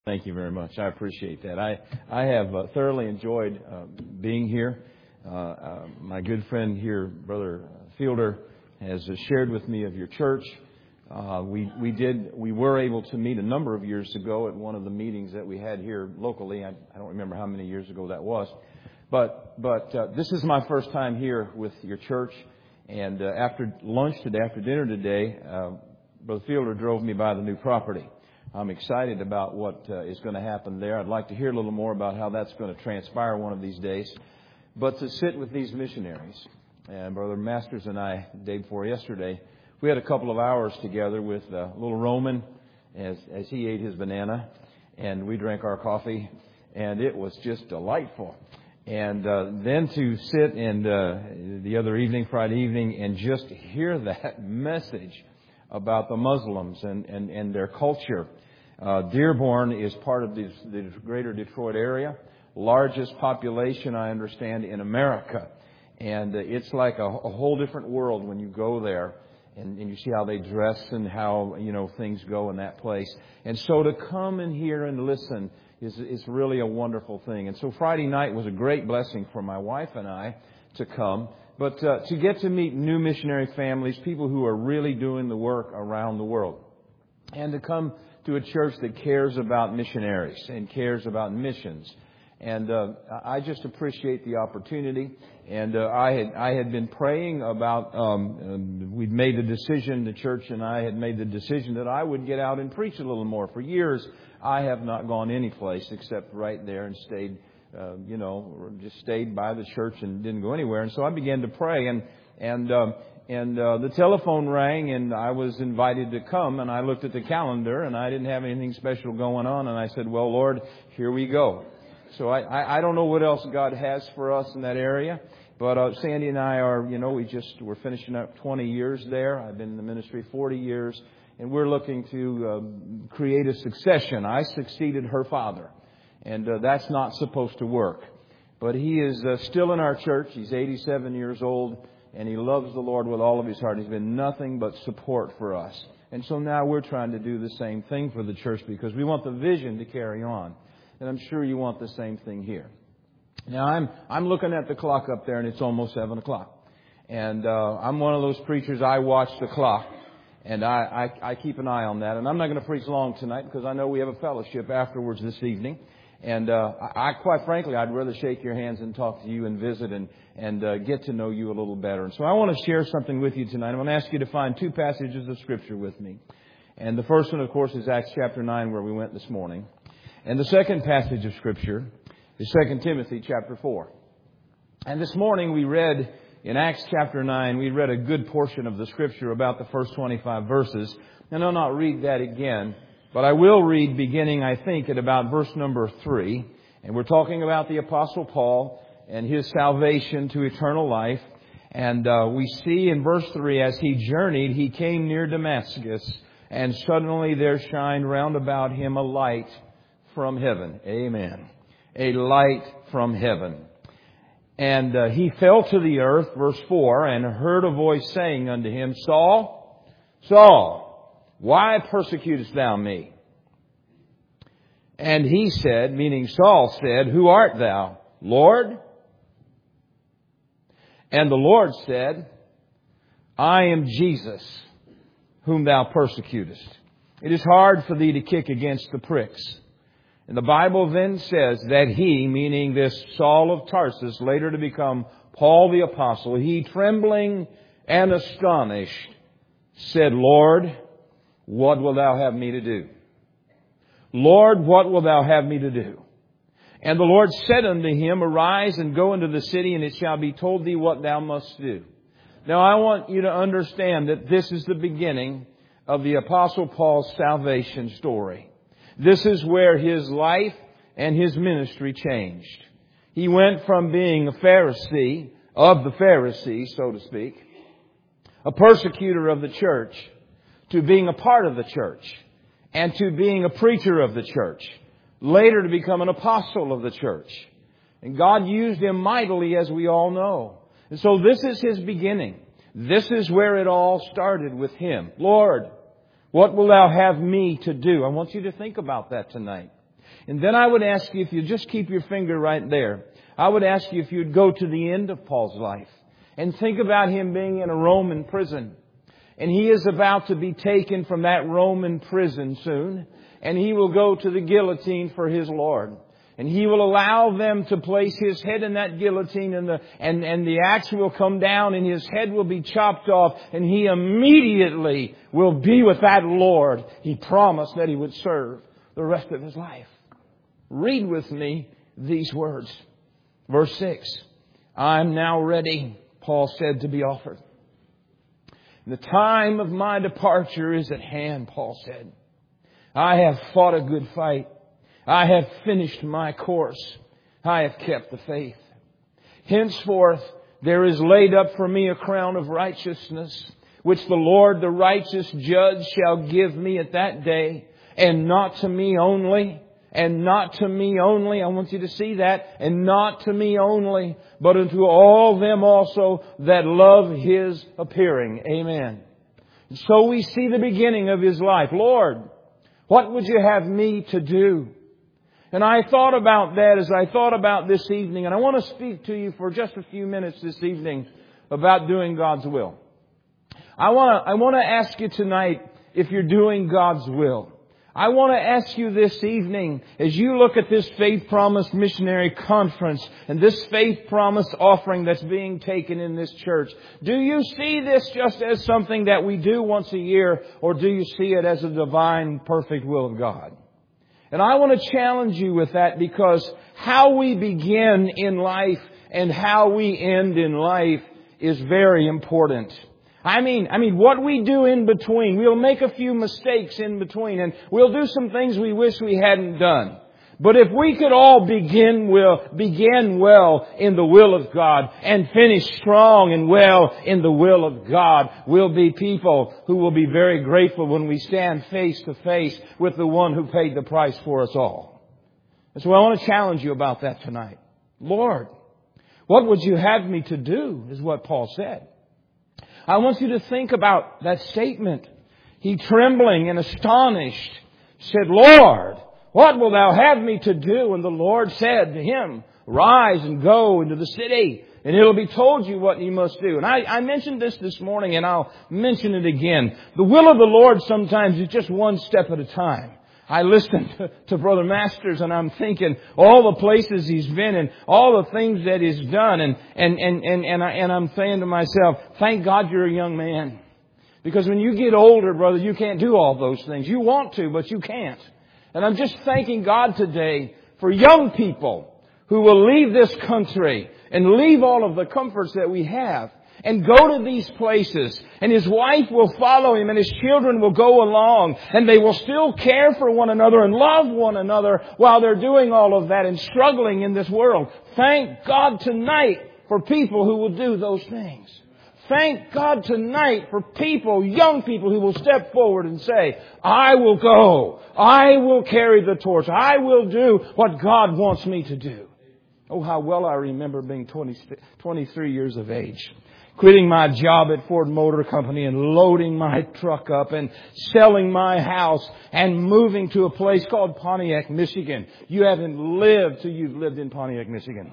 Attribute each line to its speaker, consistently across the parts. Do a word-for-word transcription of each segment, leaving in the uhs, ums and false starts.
Speaker 1: Thank you very much. I appreciate that. I, I have uh, thoroughly enjoyed uh, being here. Uh, uh, my good friend here, Brother Fielder, has uh, shared with me of your church. Uh, we, we did, we were able to meet a number of years ago at one of the meetings that we had here locally. I, I don't remember how many years ago that was. But, but uh, this is my first time here with your church. And uh, after lunch today, after dinner today, uh, Brother Fielder drove me by the new property. I'm excited about what uh, is going to happen there. I'd like to hear a little more about how that's going to transpire one of these days. But to sit with these missionaries, and Brother Masters and I, the day before yesterday, we had a couple of hours together with uh, little Roman as, as he ate his banana, and we drank our coffee, and it was just delightful. And uh, then to sit and uh, the other evening, Friday evening, and just hear that message about the Muslims and, and, and their culture. Uh, Dearborn is part of the, the greater Detroit area, largest population, I understand, in America. And uh, it's like a, a whole different world when you go there and, and you see how they dress and how, you know, things go in that place. And so to come and hear and listen is, is really a wonderful thing. And so Friday night was a great blessing for my wife and I to come. But uh, to get to meet new missionary families, people who are really doing the work around the world. And to come to a church that cares about missionaries and cares about missions. And uh, I just appreciate the opportunity. And uh, I had I had been praying about, um, we'd made the decision, the church and I had made the decision that I would get out and preach a little more. For years, I have not gone any place except right there and stayed, uh, you know, just stayed by the church and didn't go anywhere. And so I began to pray. And, and, um, And uh, the telephone rang, and I was invited to come, and I looked at the calendar, and I didn't have anything special going on, and I said, well, Lord, here we go. So I, I, I don't know what else God has for us in that area, but uh, Sandy and I are, you know, we just, we're finishing up twenty years there. I've been in the ministry forty years, and we're looking to uh, create a succession. I succeeded her father, and uh, that's not supposed to work. But he is uh, still in our church. He's eighty-seven years old. And he loves the Lord with all of his heart. He's been nothing but support for us. And so now we're trying to do the same thing for the church because we want the vision to carry on. And I'm sure you want the same thing here. Now, I'm I'm looking at the clock up there, and it's almost seven o'clock. And uh, I'm one of those preachers, I watch the clock. And I, I, I keep an eye on that. And I'm not going to preach long tonight because I know we have a fellowship afterwards this evening. And uh, I, I, quite frankly, I'd rather shake your hands and talk to you and visit and, and uh, get to know you a little better. And so I want to share something with you tonight. I'm going to ask you to find two passages of Scripture with me. And the first one, of course, is Acts chapter nine, where we went this morning. And the second passage of Scripture is Second Timothy chapter four. And this morning we read in Acts chapter nine, we read a good portion of the Scripture about the first twenty-five verses. And I'll not read that again. But I will read beginning, I think, at about verse number three. And we're talking about the Apostle Paul and his salvation to eternal life. And uh, we see in verse three, as he journeyed, he came near Damascus. And suddenly there shined round about him a light from heaven. Amen. A light from heaven. And uh, he fell to the earth, verse four, and heard a voice saying unto him, Saul, Saul, why persecutest thou me? And he said, meaning Saul said, Who art thou, Lord? And the Lord said, I am Jesus, whom thou persecutest. It is hard for thee to kick against the pricks. And the Bible then says that he, meaning this Saul of Tarsus, later to become Paul the Apostle, he, trembling and astonished, said, Lord, what wilt thou have me to do? Lord, what wilt thou have me to do? And the Lord said unto him, Arise and go into the city, and it shall be told thee what thou must do. Now I want you to understand that this is the beginning of the Apostle Paul's salvation story. This is where his life and his ministry changed. He went from being a Pharisee, of the Pharisees, so to speak, a persecutor of the church, to being a part of the church, and to being a preacher of the church, later to become an apostle of the church. And God used him mightily, as we all know. And so this is his beginning. This is where it all started with him. Lord, what will thou have me to do? I want you to think about that tonight. And then I would ask you, if you just keep your finger right there, I would ask you if you'd go to the end of Paul's life and think about him being in a Roman prison. And he is about to be taken from that Roman prison soon. And he will go to the guillotine for his Lord. And he will allow them to place his head in that guillotine, and the, and, and the axe will come down and his head will be chopped off. And he immediately will be with that Lord he promised that he would serve the rest of his life. Read with me these words. Verse six. I am now ready, Paul said, to be offered. The time of my departure is at hand, Paul said. I have fought a good fight. I have finished my course. I have kept the faith. Henceforth, there is laid up for me a crown of righteousness, which the Lord, the righteous judge, shall give me at that day, and not to me only, and not to me only. I want you to see that. And not to me only, but unto all them also that love His appearing. Amen. And so we see the beginning of his life. Lord, what would you have me to do? And I thought about that as I thought about this evening. And I want to speak to you for just a few minutes this evening about doing God's will. I want to, I want to ask you tonight if you're doing God's will. I want to ask you this evening, as you look at this Faith Promise Missionary Conference and this Faith Promise offering that's being taken in this church, do you see this just as something that we do once a year, or do you see it as a divine, perfect will of God? And I want to challenge you with that, because how we begin in life and how we end in life is very important. I mean, I mean, what we do in between, we'll make a few mistakes in between, and we'll do some things we wish we hadn't done. But if we could all begin well, begin well in the will of God and finish strong and well in the will of God, we'll be people who will be very grateful when we stand face to face with the one who paid the price for us all. And so I want to challenge you about that tonight. Lord, what would you have me to do, is what Paul said. I want you to think about that statement. He, trembling and astonished, said, Lord, what wilt thou have me to do? And the Lord said to him, rise and go into the city, and it will be told you what you must do. And I, I mentioned this this morning, and I'll mention it again. The will of the Lord sometimes is just one step at a time. I listened to, to Brother Masters, and I'm thinking all the places he's been and all the things that he's done. And, and, and, and, and, I, and I'm saying to myself, thank God you're a young man. Because when you get older, brother, you can't do all those things. You want to, but you can't. And I'm just thanking God today for young people who will leave this country and leave all of the comforts that we have and go to these places, and his wife will follow him, and his children will go along, and they will still care for one another and love one another while they're doing all of that and struggling in this world. Thank God tonight for people who will do those things. Thank God tonight for people, young people, who will step forward and say, I will go. I will carry the torch. I will do what God wants me to do. Oh, how well I remember being twenty, twenty-three years of age. Quitting my job at Ford Motor Company and loading my truck up and selling my house and moving to a place called Pontiac, Michigan. You haven't lived till you've lived in Pontiac, Michigan.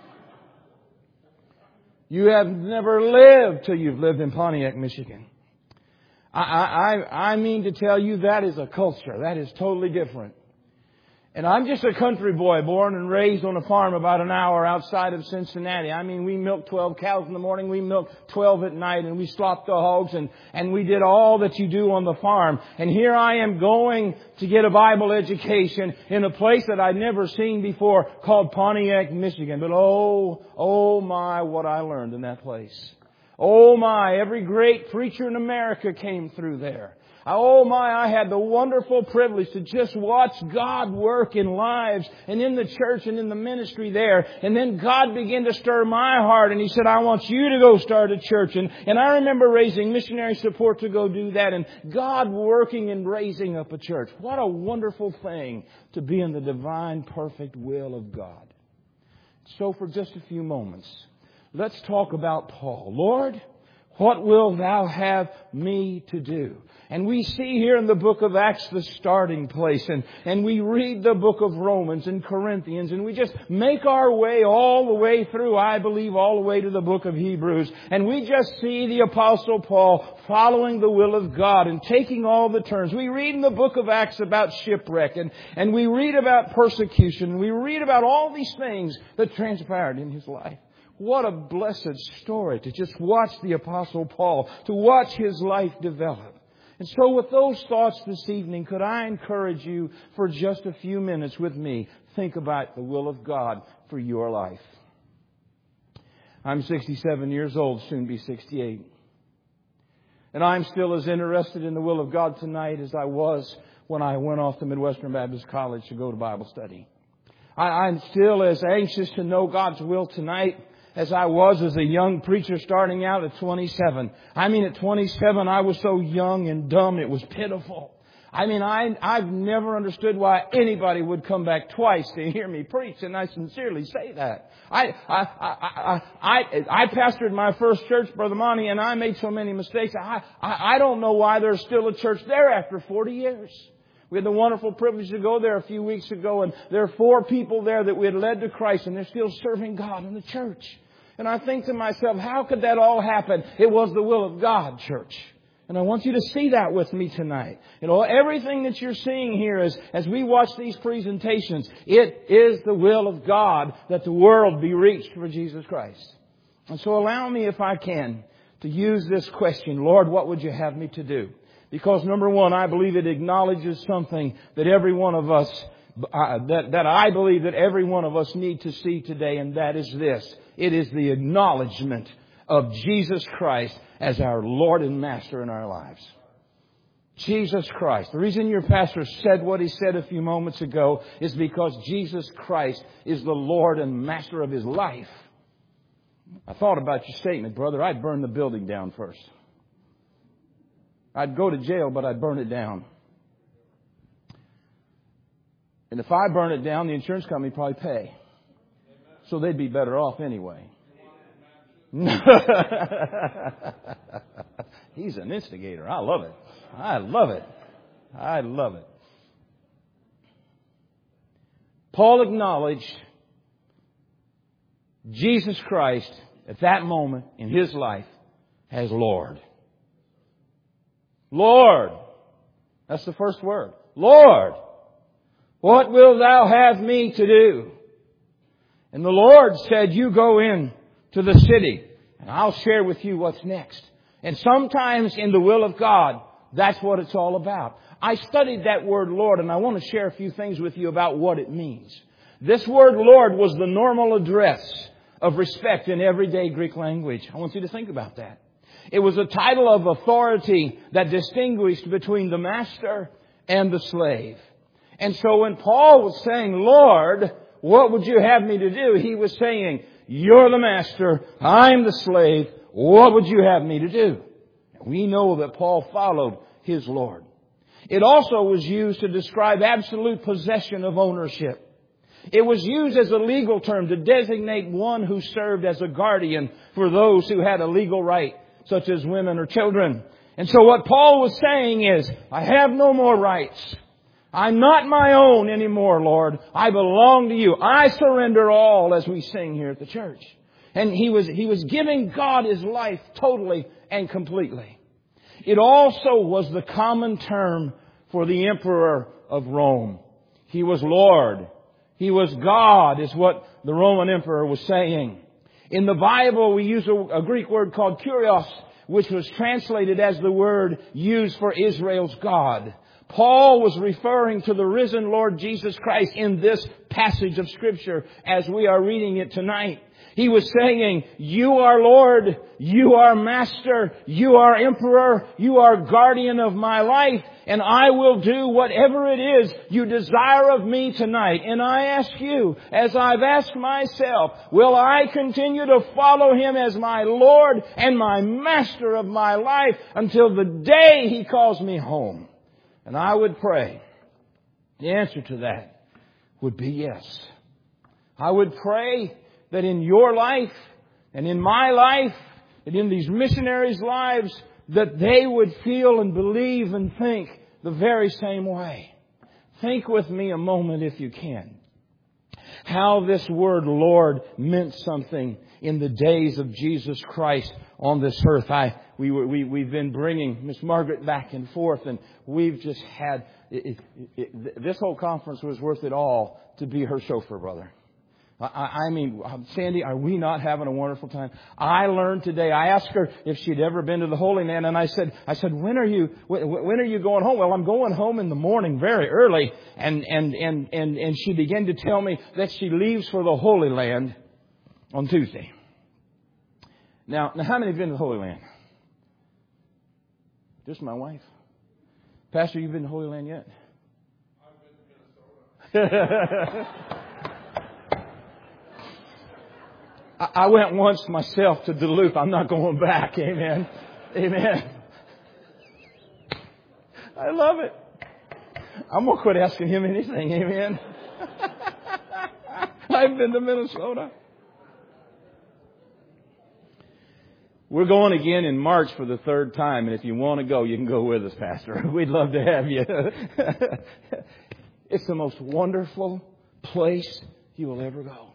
Speaker 1: You have never lived till you've lived in Pontiac, Michigan. I, I, I mean to tell you, that is a culture. That is totally different. And I'm just a country boy, born and raised on a farm about an hour outside of Cincinnati. I mean, we milked twelve cows in the morning, we milked twelve at night, and we slopped the hogs, and, and we did all that you do on the farm. And here I am going to get a Bible education in a place that I'd never seen before, called Pontiac, Michigan. But oh, oh my, what I learned in that place. Oh my, every great preacher in America came through there. Oh my, I had the wonderful privilege to just watch God work in lives and in the church and in the ministry there. And then God began to stir my heart, and He said, I want you to go start a church. And, and I remember raising missionary support to go do that, and God working and raising up a church. What a wonderful thing to be in the divine, perfect will of God. So for just a few moments, let's talk about Paul. Lord,
Speaker 2: What wilt thou have me to do? And we see here in the book of Acts the starting place. And, and we read the book of Romans and Corinthians. And we just make our way all the way through, I believe, all the way to the book of Hebrews. And we just see the Apostle Paul following the will of God and taking all the turns. We read in the book of Acts about shipwreck. And, and we read about persecution. And we read about all these things that transpired in his life. What a blessed story to just watch the Apostle Paul, to watch his life develop. And so with those thoughts this evening, could I encourage you for just a few minutes with me, think about the will of God for your life. I'm sixty-seven years old, soon be sixty-eight. And I'm still as interested in the will of God tonight as I was when I went off to Midwestern Baptist College to go to Bible study. I, I'm still as anxious to know God's will tonight as I was as a young preacher starting out at twenty-seven. I mean, at twenty-seven, I was so young and dumb, it was pitiful. I mean, I, I've never understood why anybody would come back twice to hear me preach, and I sincerely say that. I, I, I, I, I, I pastored my first church, Brother Monty, and I made so many mistakes. I, I, I don't know why there's still a church there after forty years. We had the wonderful privilege to go there a few weeks ago, and there are four people there that we had led to Christ, and they're still serving God in the church. And I think to myself, how could that all happen? It was the will of God, church. And I want you to see that with me tonight. You know, everything that you're seeing here is, as we watch these presentations, it is the will of God that the world be reached for Jesus Christ. And so allow me, if I can, to use this question, Lord, what would you have me to do? Because number one, I believe it acknowledges something that every one of us, uh, that, that I believe that every one of us need to see today, and that is this. It is the acknowledgement of Jesus Christ as our Lord and Master in our lives. Jesus Christ. The reason your pastor said what he said a few moments ago is because Jesus Christ is the Lord and Master of his life. I thought about your statement, brother. I'd burn the building down first. I'd go to jail, but I'd burn it down. And if I burn it down, the insurance company would probably pay. So they'd be better off anyway. He's an instigator. I love it. I love it. I love it. Paul acknowledged Jesus Christ at that moment in his life as Lord. Lord. That's the first word. Lord, what wilt thou have me to do? And the Lord said, you go in to the city, and I'll share with you what's next. And sometimes in the will of God, that's what it's all about. I studied that word Lord, and I want to share a few things with you about what it means. This word Lord was the normal address of respect in everyday Greek language. I want you to think about that. It was a title of authority that distinguished between the master and the slave. And so when Paul was saying, Lord, what would you have me to do? He was saying, you're the master, I'm the slave, what would you have me to do? We know that Paul followed his Lord. It also was used to describe absolute possession of ownership. It was used as a legal term to designate one who served as a guardian for those who had a legal right, such as women or children. And so what Paul was saying is, I have no more rights. I'm not my own anymore, Lord. I belong to you. I surrender all, as we sing here at the church. And he was, he was giving God his life totally and completely. It also was the common term for the emperor of Rome. He was Lord. He was God, is what the Roman emperor was saying. In the Bible, we use a, a Greek word called kurios, which was translated as the word used for Israel's God. Paul was referring to the risen Lord Jesus Christ in this passage of Scripture as we are reading it tonight. He was saying, you are Lord, you are Master, you are Emperor, you are guardian of my life, and I will do whatever it is you desire of me tonight. And I ask you, as I've asked myself, will I continue to follow Him as my Lord and my Master of my life until the day He calls me home? And I would pray the answer to that would be yes. I would pray that in your life and in my life, that in these missionaries' lives that they would feel and believe and think the very same way. Think with me a moment, if you can, how this word Lord meant something in the days of Jesus Christ on this earth. I we we we've been bringing Miss Margaret back and forth, and we've just had it, it, it, this whole conference was worth it all to be her chauffeur, brother. I, I mean, Sandy, are we not having a wonderful time? I learned today. I asked her if she'd ever been to the Holy Land, and I said, "I said, when are you? When, when are you going home?" Well, I'm going home in the morning, very early, and and and and and she began to tell me that she leaves for the Holy Land on Tuesday. Now, now, how many have been to the Holy Land? Just my wife. Pastor, you've been to the Holy Land yet? I've been to Minnesota. I went once myself to Duluth. I'm not going back. Amen. Amen. I love it. I'm going to quit asking him anything. Amen. I've been to Minnesota. We're going again in March for the third time. And if you want to go, you can go with us, Pastor. We'd love to have you. It's the most wonderful place you will ever go.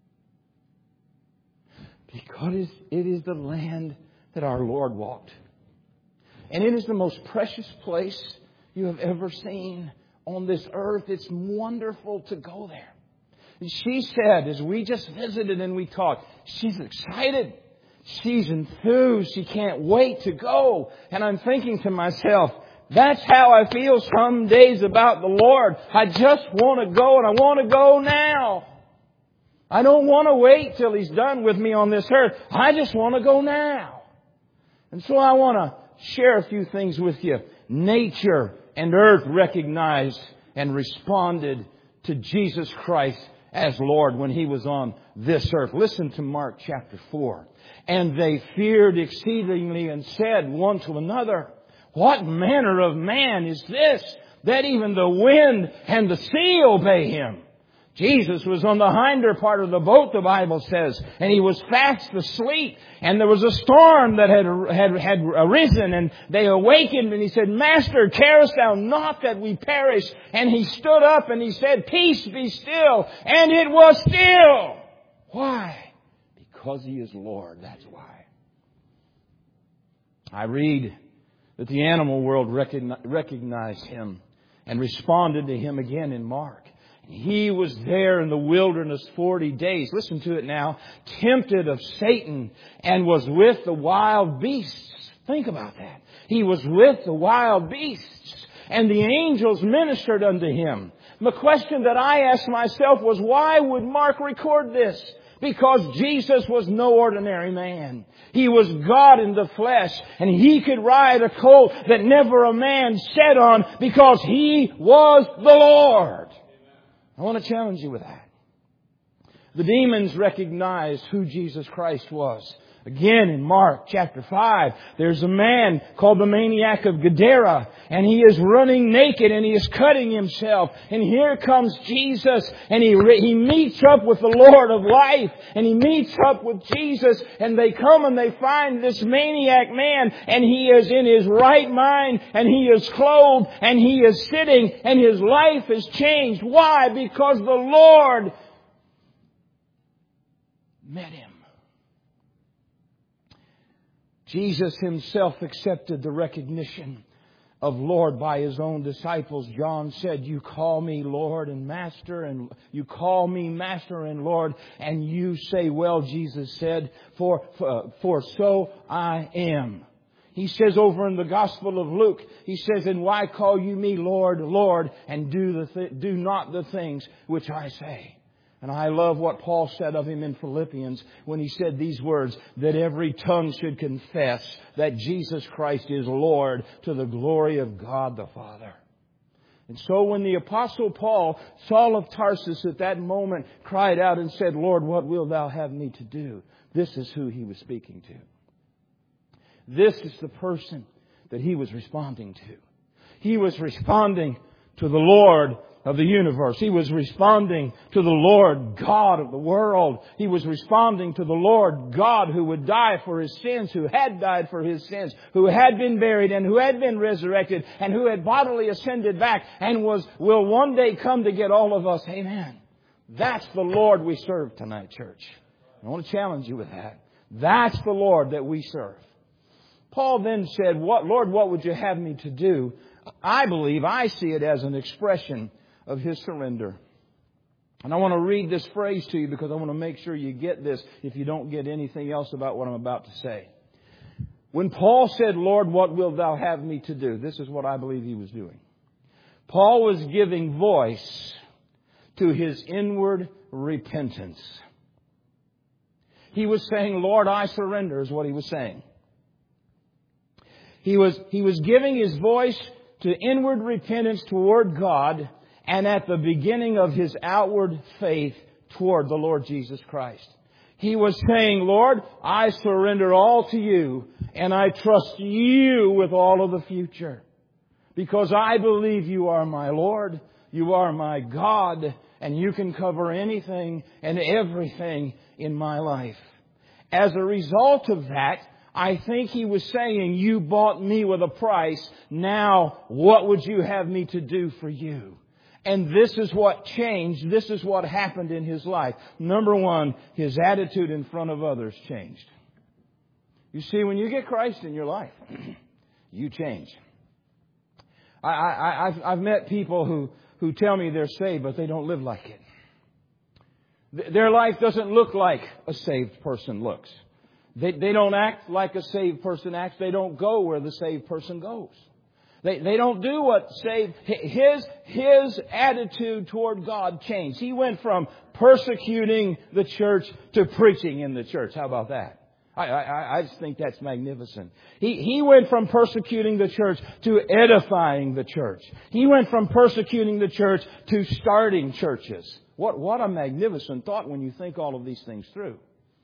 Speaker 2: Because it is the land that our Lord walked. And it is the most precious place you have ever seen on this earth. It's wonderful to go there. And she said, as we just visited and we talked, she's excited. She's enthused. She can't wait to go. And I'm thinking to myself, that's how I feel some days about the Lord. I just want to go, and I want to go now. I don't want to wait till He's done with me on this earth. I just want to go now. And so I want to share a few things with you. Nature and earth recognized and responded to Jesus Christ as Lord when He was on this earth. Listen to Mark chapter four. And they feared exceedingly and said one to another, "What manner of man is this, that even the wind and the sea obey Him?" Jesus was on the hinder part of the boat, the Bible says, and He was fast asleep. And there was a storm that had, had, had arisen, and they awakened, and He said, "Master, carest thou not that we perish?" And He stood up and He said, "Peace, be still." And it was still. Why? Because He is Lord. That's why. I read that the animal world recognized Him and responded to Him again in Mark. He was there in the wilderness forty days. Listen to it now. Tempted of Satan, and was with the wild beasts. Think about that. He was with the wild beasts, and the angels ministered unto Him. The question that I asked myself was, why would Mark record this? Because Jesus was no ordinary man. He was God in the flesh, and He could ride a colt that never a man sat on, because He was the Lord. I want to challenge you with that. The demons recognized who Jesus Christ was. Again, in Mark chapter five, there's a man called the maniac of Gadara, and he is running naked and he is cutting himself. And here comes Jesus, and he he meets up with the Lord of life, and he meets up with Jesus, and they come and they find this maniac man, and he is in his right mind, and he is clothed, and he is sitting, and his life has changed. Why? Because the Lord met him. Jesus Himself accepted the recognition of Lord by His own disciples. John said, "You call me Lord and Master, and you call me Master and Lord, and you say, well," Jesus said, for, for, for so I am. He says over in the Gospel of Luke, He says, "And why call you me Lord, Lord, and do the th- do not the things which I say?" And I love what Paul said of Him in Philippians when he said these words, that every tongue should confess that Jesus Christ is Lord, to the glory of God the Father. And so when the Apostle Paul, Saul of Tarsus, at that moment cried out and said, "Lord, what wilt thou have me to do?" This is who he was speaking to. This is the person that he was responding to. He was responding to the Lord of the universe. He was responding to the Lord God of the world. He was responding to the Lord God who would die for His sins, who had died for His sins, who had been buried and who had been resurrected and who had bodily ascended back and was will one day come to get all of us. Amen. That's the Lord we serve tonight, church. I want to challenge you with that. That's the Lord that we serve. Paul then said, "What, Lord, what would you have me to do?" I believe, I see it as an expression of his surrender. And I want to read this phrase to you because I want to make sure you get this if you don't get anything else about what I'm about to say. When Paul said, "Lord, what wilt thou have me to do?" This is what I believe he was doing. Paul was giving voice to his inward repentance. He was saying, "Lord, I surrender," is what he was saying. He was, he was giving his voice to inward repentance toward God and at the beginning of his outward faith toward the Lord Jesus Christ. He was saying, "Lord, I surrender all to you and I trust you with all of the future. Because I believe you are my Lord, you are my God, and you can cover anything and everything in my life." As a result of that, I think he was saying, "You bought me with a price. Now, what would you have me to do for you?" And this is what changed. This is what happened in his life. Number one, his attitude in front of others changed. You see, when you get Christ in your life, you change. I, I, I've, I've met people who, who tell me they're saved, but they don't live like it. Their life doesn't look like a saved person looks. They, they don't act like a saved person acts. They don't go where the saved person goes. They, they don't do what saved... His, his attitude toward God changed. He went from persecuting the church to preaching in the church. How about that? I, I, I just think that's magnificent. He, he went from persecuting the church to edifying the church. He went from persecuting the church to starting churches. What, what a magnificent thought when you think all of these things through.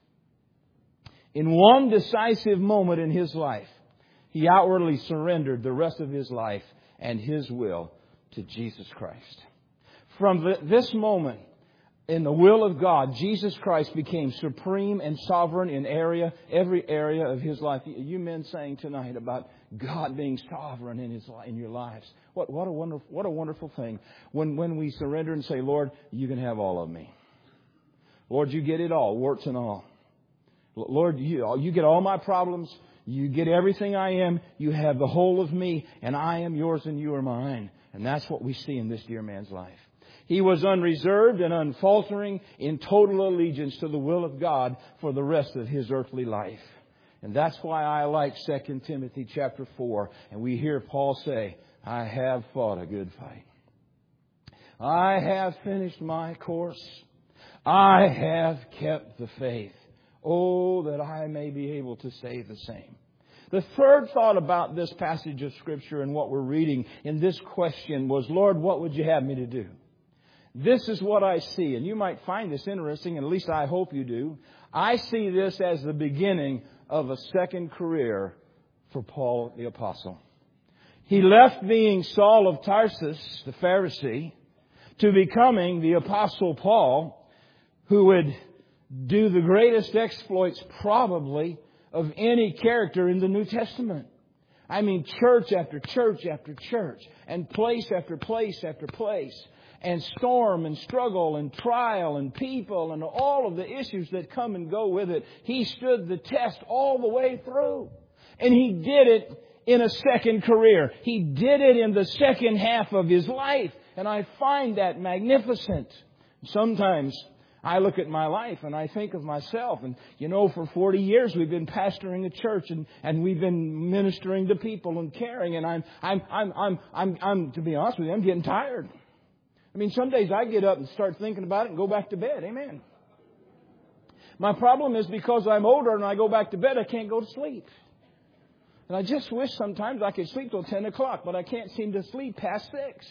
Speaker 2: In one decisive moment in his life, he outwardly surrendered the rest of his life and his will to Jesus Christ. From the, this moment, in the will of God, Jesus Christ became supreme and sovereign in area, every area of his life. You men saying tonight about God being sovereign in his in your lives. What what a wonderful what a wonderful thing when when we surrender and say, "Lord, you can have all of me. Lord, you get it all, warts and all. Lord, you you get all my problems. You get everything I am. You have the whole of me, and I am yours and you are mine." And that's what we see in this dear man's life. He was unreserved and unfaltering in total allegiance to the will of God for the rest of his earthly life. And that's why I like Second Timothy chapter four. And we hear Paul say, "I have fought a good fight. I have finished my course. I have kept the faith. Oh, that I may be able to say the same." The third thought about this passage of Scripture and what we're reading in this question was, "Lord, what would you have me to do?" This is what I see, and you might find this interesting, and at least I hope you do. I see this as the beginning of a second career for Paul the Apostle. He left being Saul of Tarsus, the Pharisee, to becoming the Apostle Paul, who would do the greatest exploits probably of any character in the New Testament. I mean, church after church after church, and place after place after place, and storm and struggle and trial and people and all of the issues that come and go with it. He stood the test all the way through. And he did it in a second career. He did it in the second half of his life. And I find that magnificent. Sometimes I look at my life and I think of myself. And, you know, for forty years we've been pastoring a church and, and we've been ministering to people and caring. And I'm, I'm, I'm, I'm, I'm, I'm, to be honest with you, I'm getting tired. I mean, some days I get up and start thinking about it and go back to bed. Amen. My problem is because I'm older and I go back to bed, I can't go to sleep. And I just wish sometimes I could sleep till ten o'clock, but I can't seem to sleep past six.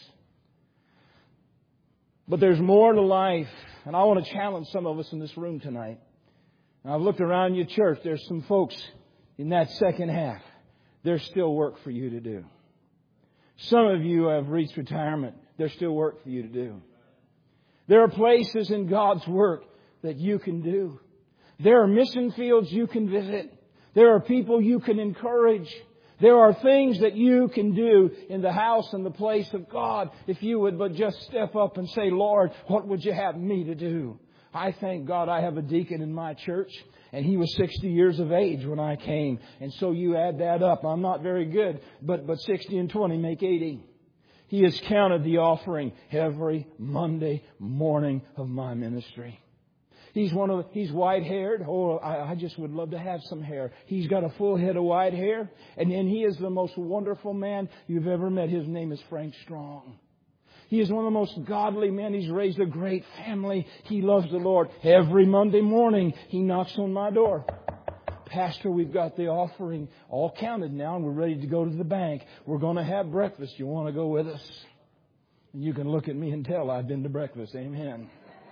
Speaker 2: But there's more to life. And I want to challenge some of us in this room tonight. And I've looked around your church. There's some folks in that second half. There's still work for you to do. Some of you have reached retirement. there's still work for you to do. There are places in God's work that you can do. There are mission fields you can visit. There are people you can encourage. There are things that you can do in the house and the place of God if you would but just step up and say, Lord, what would you have me to do? I thank God I have a deacon in my church, and he was sixty years of age when I came. And so you add that up. I'm not very good, but, but sixty and twenty make eighty. He has counted the offering every Monday morning of my ministry. He's one of he's white haired. Oh, I, I just would love to have some hair. He's got a full head of white hair, and then he is the most wonderful man you've ever met. His name is Frank Strong. He is one of the most godly men. He's raised a great family. He loves the Lord. Every Monday morning, he knocks on my door. Pastor, we've got the offering all counted now, and we're ready to go to the bank. We're going to have breakfast. You want to go with us? And you can look at me and tell I've been to breakfast. Amen.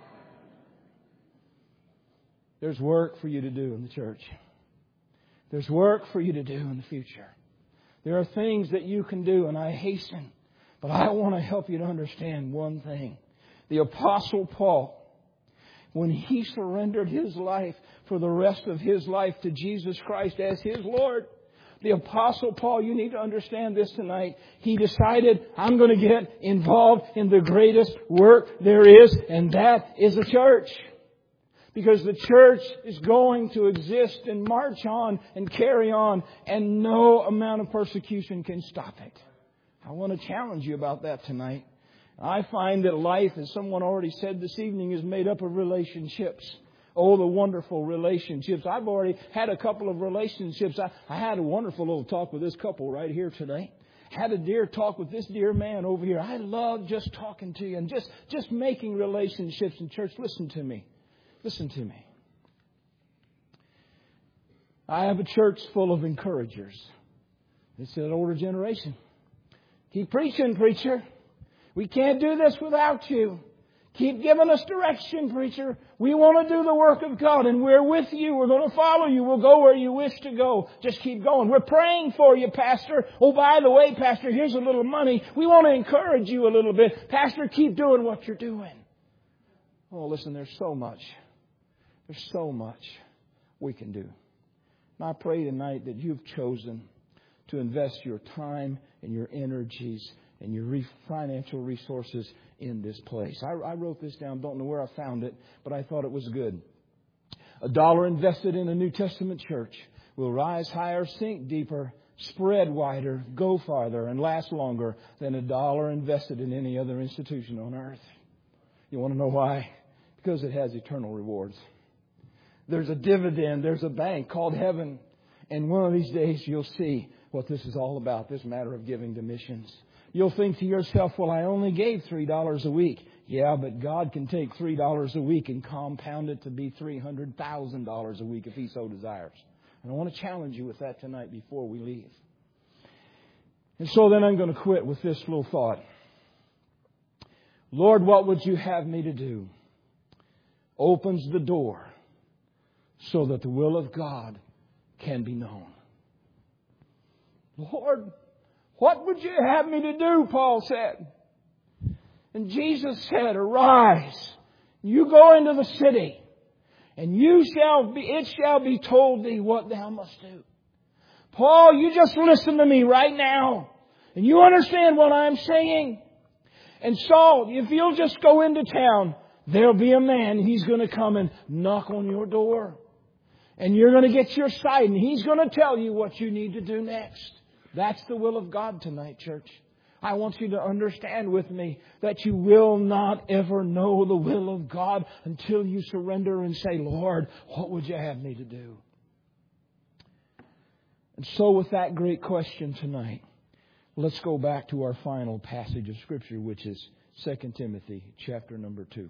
Speaker 2: There's work for you to do in the church. There's work for you to do in the future. There are things that you can do, and I hasten. But I want to help you to understand one thing. The Apostle Paul, when he surrendered his life for the rest of his life to Jesus Christ as his Lord, the Apostle Paul, you need to understand this tonight. He decided, I'm going to get involved in the greatest work there is, and that is a church. Because the church is going to exist and march on and carry on, and no amount of persecution can stop it. I want to challenge you about that tonight. I find that life, as someone already said this evening, is made up of relationships. Oh, the wonderful relationships. I've already had a couple of relationships. I, I had a wonderful little talk with this couple right here today. Had a dear talk with this dear man over here. I love just talking to you and just, just making relationships in church. Listen to me. Listen to me. I have a church full of encouragers. It's that older generation. Keep preaching, preacher. We can't do this without you. Keep giving us direction, preacher. We want to do the work of God, and we're with you. We're going to follow you. We'll go where you wish to go. Just keep going. We're praying for you, Pastor. Oh, by the way, Pastor, here's a little money. We want to encourage you a little bit. Pastor, keep doing what you're doing. Oh, listen, there's so much. There's so much we can do. And I pray tonight that you've chosen to invest your time and your energies and your re- financial resources in this place. I, I wrote this down. Don't know where I found it, but I thought it was good. A dollar invested in a New Testament church will rise higher, sink deeper, spread wider, go farther, and last longer than a dollar invested in any other institution on earth. You want to know why? Because it has eternal rewards. There's a dividend. There's a bank called heaven. And one of these days you'll see what this is all about, this matter of giving to missions. You'll think to yourself, well, I only gave three dollars a week. Yeah, but God can take three dollars a week and compound it to be three hundred thousand dollars a week if He so desires. And I want to challenge you with that tonight before we leave. And so then I'm going to quit with this little thought. Lord, what would you have me to do? Opens the door so that the will of God can be known. Lord, what would you have me to do? Paul said. And Jesus said, arise, you go into the city, and you shall be, it shall be told thee what thou must do. Paul, you just listen to me right now, and you understand what I'm saying. And Saul, if you'll just go into town, there'll be a man, he's going to come and knock on your door. And you're going to get your sight, and he's going to tell you what you need to do next. That's the will of God tonight, church. I want you to understand with me that you will not ever know the will of God until you surrender and say, Lord, what would you have me to do? And so with that great question tonight, let's go back to our final passage of Scripture, which is Second Timothy chapter number two.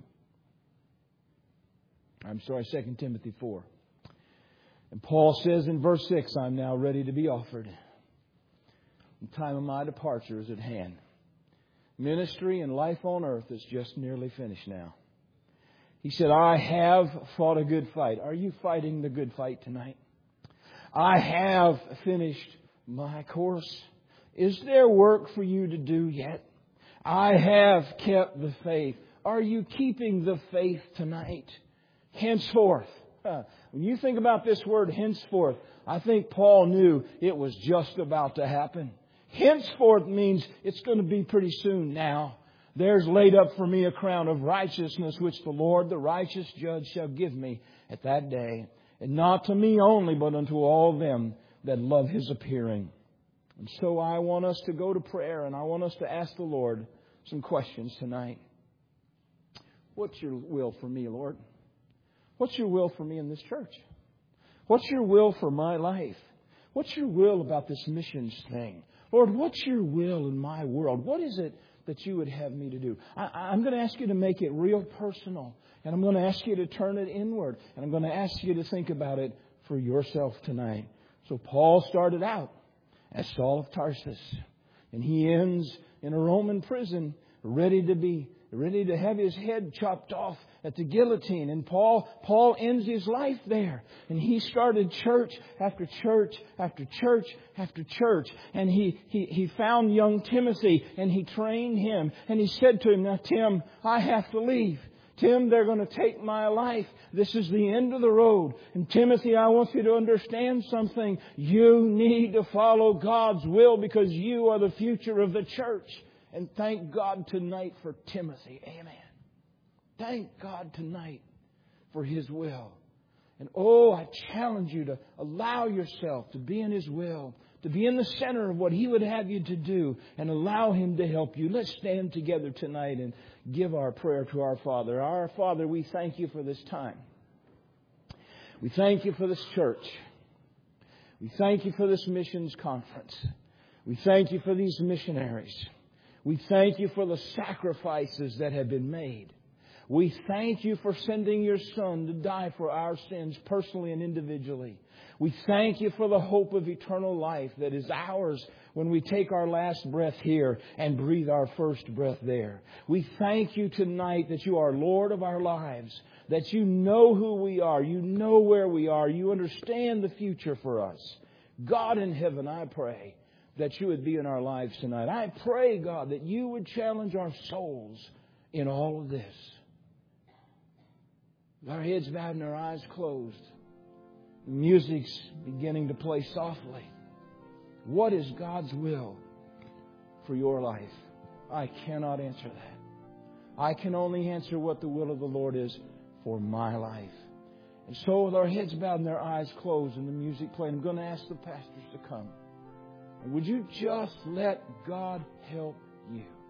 Speaker 2: I'm sorry, Second Timothy four. And Paul says in verse six, I'm now ready to be offered. The time of my departure is at hand. Ministry and life on earth is just nearly finished now. He said, I have fought a good fight. Are you fighting the good fight tonight? I have finished my course. Is there work for you to do yet? I have kept the faith. Are you keeping the faith tonight? Henceforth. When you think about this word henceforth, I think Paul knew it was just about to happen. Henceforth means it's going to be pretty soon now. There's laid up for me a crown of righteousness, which the Lord, the righteous judge, shall give me at that day. And not to me only, but unto all them that love His appearing. And so I want us to go to prayer, and I want us to ask the Lord some questions tonight. What's your will for me, Lord? What's your will for me in this church? What's your will for my life? What's your will about this missions thing? Lord, what's your will in my world? What is it that you would have me to do? I, I'm going to ask you to make it real personal. And I'm going to ask you to turn it inward. And I'm going to ask you to think about it for yourself tonight. So Paul started out as Saul of Tarsus. And he ends in a Roman prison, ready to be, ready to have his head chopped off at the guillotine. And Paul, Paul ends his life there. And he started church after church after church after church. And he, he, he found young Timothy and he trained him. And he said to him, now Tim, I have to leave. Tim, they're going to take my life. This is the end of the road. And Timothy, I want you to understand something. You need to follow God's will because you are the future of the church. And thank God tonight for Timothy. Amen. Thank God tonight for His will. And oh, I challenge you to allow yourself to be in His will, to be in the center of what He would have you to do, and allow Him to help you. Let's stand together tonight and give our prayer to our Father. Our Father, we thank You for this time. We thank You for this church. We thank You for this missions conference. We thank You for these missionaries. We thank You for the sacrifices that have been made. We thank You for sending Your Son to die for our sins personally and individually. We thank You for the hope of eternal life that is ours when we take our last breath here and breathe our first breath there. We thank You tonight that You are Lord of our lives, that You know who we are, You know where we are, You understand the future for us. God in heaven, I pray that You would be in our lives tonight. I pray, God, that You would challenge our souls in all of this. With our heads bowed and our eyes closed, the music's beginning to play softly. What is God's will for your life? I cannot answer that. I can only answer what the will of the Lord is for my life. And so with our heads bowed and our eyes closed and the music playing, I'm going to ask the pastors to come. And would you just let God help you?